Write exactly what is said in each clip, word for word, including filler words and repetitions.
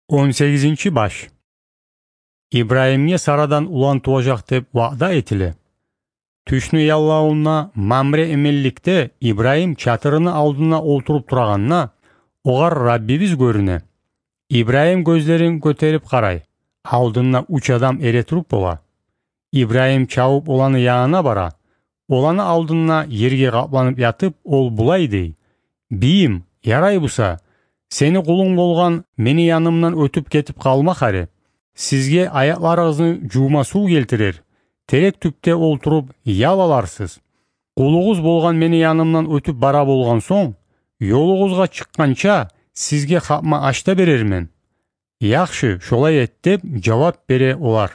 он сегизинчи баш. İbrahim'e Sara'dan ulan tuğacak dep va'da etili. Түшнү яллауына Мамре эмелликте İbrahim çatırını алдына олтуруп турганына оғар Раббибиз көрүнө. İbrahim көздөрүн көтөрүп карай. Алдына үч адам эре туруп бола. İbrahim чабып оланы яына бара. Оланы алдына ерге капланып ятып, ол булай дей: "Бийим, ярай буса, сени кулуң болгон мени янымдан өтүп кетип калма харе. Сизге аякларыңызды жуума суу келтирер. Терек түптө олтуруп ял аларсыз. Кулугуз болгон мени янымдан өтүп бара болгон соң, жолугузга чыкканча сизге капма ашта берермен." "Жакшы, шолай эт" деп жооп бере олар.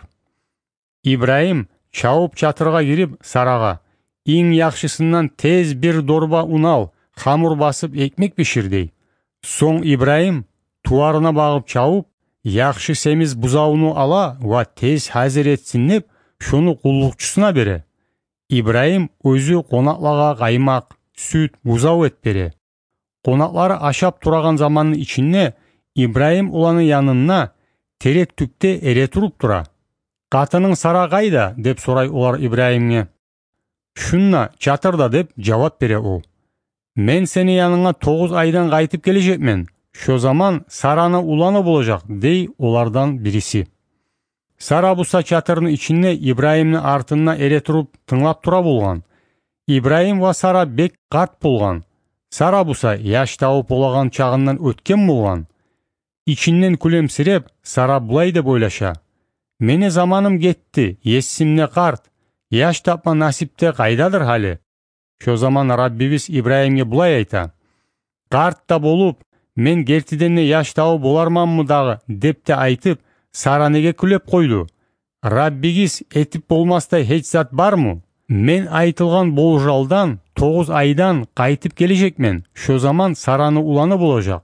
İbrahim чабып чатырга кирип Сарага: "Иң жакшысынан тез бир дорба un ал, хамур басып экмек бишир" дей. Соң İbrahim туарына багып чабып, жакшы семиз бузауну ала ва тез hazır etsin деп, шону куллукчусуна бере. İbrahim өзү конакларга каймак, сүт, бузау эт бере. Конаклары ашап тураган замандын ичинде İbrahim уланын янына терек түптө эре туруп тура. "Катының Сара кайда?" деп сурай олар İbrahimге. "Шунна, чатырда" деп жооп бере ол. "Мен сени яныңа тогуз айдан кайтып кележекмен. Шо заман Сараны уланы болажак" дей олардан бириси. Сара буса чатырдын ичинде İbrahimдин артына эре туруп тыңлап тура болгон. İbrahim ва Сара бек карт болгон. Сара буса жаш табып болаган чагынан өткөн болгон. İçinden күлөмсиреп, Сара булай деп ойлаша: "Мени заманым кетти, эсимде карт, жаш тапма насипте кайдадыр хали?" Шо заман Раббибиз İbrahimге булай айта: "Карт да болуп, мен кертиден жаш табып боларманмы дагы" деп те айтып, Сара неге күлөп койду? "Раббиңиз этип болмастай эч зат бармы? Мен айтылган болжалдан тогуз айдан кайтып кележекмен. Шо заман Сараны уланы болажак."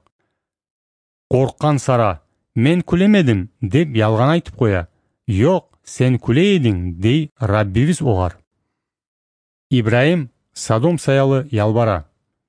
Корккан Сара: "Мен күлемедим" деп ялган айтып коя. "Жок, сен күлө эдиң" дей Раббибиз огар. İbrahim Содом саялы ялбара.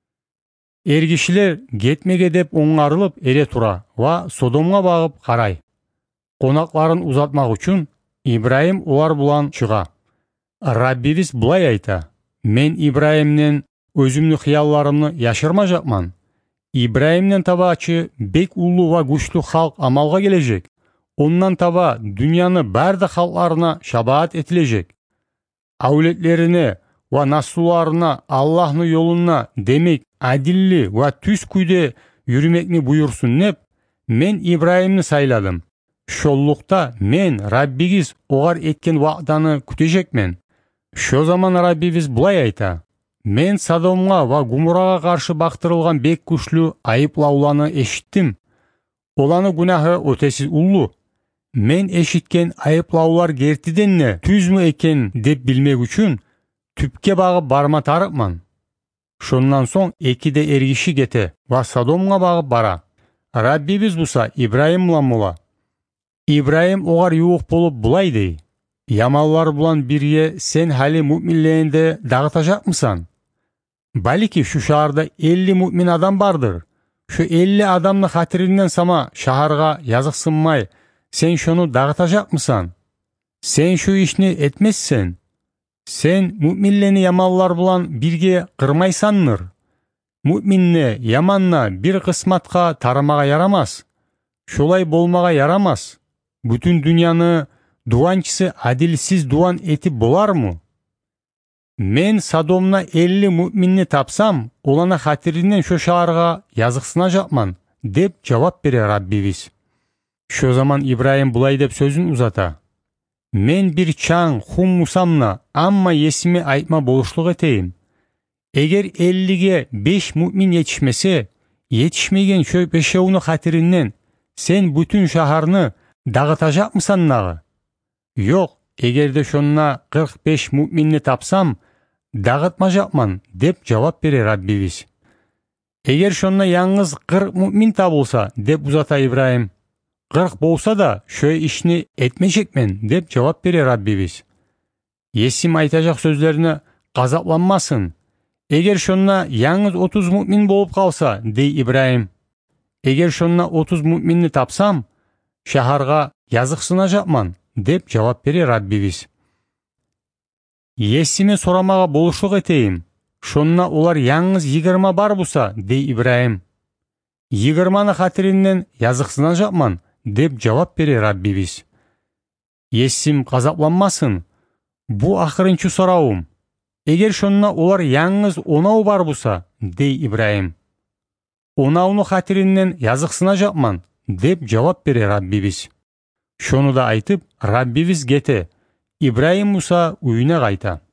Эр кишилер кетмеге деп оңгарылып эре тура ва Содомго багып карай. Конакларын узатмак үчүн İbrahim улар булан чыга. Раббибиз булай айта: "Мен İbrahimден өзүмдүн кыялларымды яшырмажакман. İbrahimден табачы бек улуу ва күчтүү халк амалга кележек. Ондан таба дүйнөнү бардык халкларына шабаат этилежек. Аулетлерине ва насуларына Аллахтын жолуна, демек адилли ва түз күйдө жүрмекни буйрсун деп, мен İbrahimни сайладым. Шоллукта мен Раббиңиз огар эткен вааданы күтөжекмен." Шо заман Раббибиз булай айта: "Мен Содомго ва Гоморрага каршы бактырылган бек күчлүү айыплауланы эшиттим. Оланы күнахы өтесиз улуу. Мен эшиткен айыплаулар кертиден түзмү экен деп билмек үчүн түпкө багып барма тарыпман." Шондан соң экиде эр киши кете ва Содомго багып бара. Раббибиз буса İbrahim булан мола. İbrahim огар юук болуп булай дей: "Ямаллар булан бирге сен хали муъминлеринде дагытажакмысан? Балики шу шаарда элүү муъмин адам бардыр. Шу элүү адамдын хатиринен сама шаарга жазыксынмай, сен шону дагытажакмысан? Сен шу ишни этмессен. Сен муъминлерни ямаллар булан бирге кырмайсанныр. Муъминне, яманна бир кысматка тарамага ярамас. Шолай болмага ярамас. Бүтүн дүйнөнү дуанчысы адилсиз дуан этип болармы? Мен Содомна элүү муъминни тапсам, олана хатиринен шо шаарга жазыксынажакман" деп жооп бере Раббибиз. Шо заман İbrahim булай деп сөзүн узата: "Мен бир чаң хум мусамна, амма эсиме айтма болушлук этейин. Эгер эллиге беш муъмин жетишмесе, жетишмеген шо бешөөнүн хатиринен сен бүтүн шаарны дагытажакмысан нагы? Жок, эгерде шонна кырк беш муъминни тапсам, дагытмажакман" деп жооп бере Раббибиз. "Эгер шонна яңыз кырк муъмин табылса" деп узата İbrahim. "кырк болса да шо ишни этмешекмен" деп жооп бере Раббибиз. "Эсим айтажак сөздөрүнө газапланмасын. Эгер шонна яңыз отуз муъмин болуп калса" дей İbrahim. "Эгер шонна отуз муъминни тапсам, шаһарга жазыксынажакман, деп жавап бере Раббибиз. Ессиме сорамага болушлук этейин. Шонна олар яңыз yigirma бар буса, дей Ибраим. yigirmаны хатиринен жазыксынажакман, деп жавап бере Раббибиз. Ессим казапланмасын. Бу акырынчы сораум. Эгер шонна олар яңыз онау бар буса, дей Ибраим. Онауну хатиринен жазыксынажакман, деп жавап бере Раббибиз. Шону да айтып, Раббибиз кете. Ибраим Муса үйүнө кайта.